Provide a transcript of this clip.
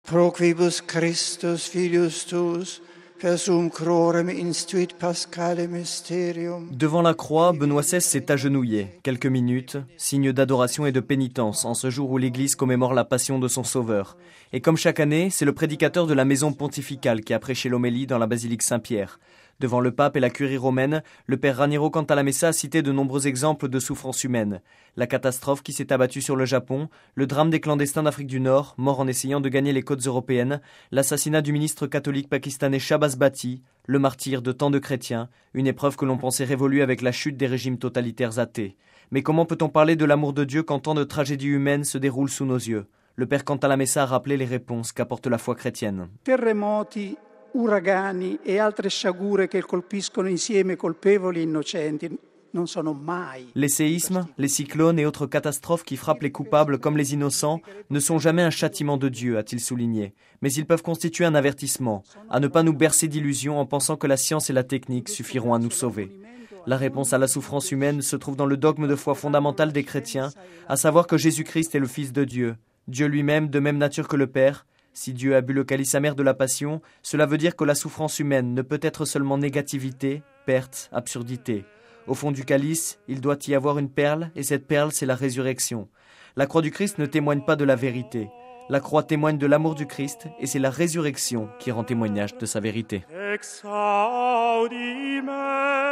Pro quibus Christus filius tuus, per sum crorem instituit Paschale mysterium. Devant la croix, Benoît XVI s'est agenouillé, quelques minutes, signe d'adoration et de pénitence, en ce jour où l'Église commémore la passion de son Sauveur. Et comme chaque année, c'est le prédicateur de la maison pontificale qui a prêché l'homélie dans la basilique Saint-Pierre. Devant le pape et la curie romaine, le père Raniero Cantalamessa a cité de nombreux exemples de souffrances humaines. La catastrophe qui s'est abattue sur le Japon, le drame des clandestins d'Afrique du Nord, morts en essayant de gagner les côtes européennes, l'assassinat du ministre catholique pakistanais Shahbaz Bhatti, le martyre de tant de chrétiens, une épreuve que l'on pensait révolue avec la chute des régimes totalitaires athées. Mais comment peut-on parler de l'amour de Dieu quand tant de tragédies humaines se déroulent sous nos yeux ? Le père Cantalamessa a rappelé les réponses qu'apporte la foi chrétienne. Terremoti, uragani e altre sciagure che colpiscono insieme colpevoli e innocenti non sono mai. Les séismes, les cyclones et autres catastrophes qui frappent les coupables comme les innocents ne sont jamais un châtiment de Dieu, a-t-il souligné. Mais ils peuvent constituer un avertissement, à ne pas nous bercer d'illusions en pensant que la science et la technique suffiront à nous sauver. La réponse à la souffrance humaine se trouve dans le dogme de foi fondamental des chrétiens, à savoir que Jésus-Christ est le Fils de Dieu, Dieu lui-même de même nature que le Père. Si Dieu a bu le calice amer de la passion, cela veut dire que la souffrance humaine ne peut être seulement négativité, perte, absurdité. Au fond du calice, il doit y avoir une perle, et cette perle, c'est la résurrection. La croix du Christ ne témoigne pas de la vérité. La croix témoigne de l'amour du Christ, et c'est la résurrection qui rend témoignage de sa vérité. Exaudime.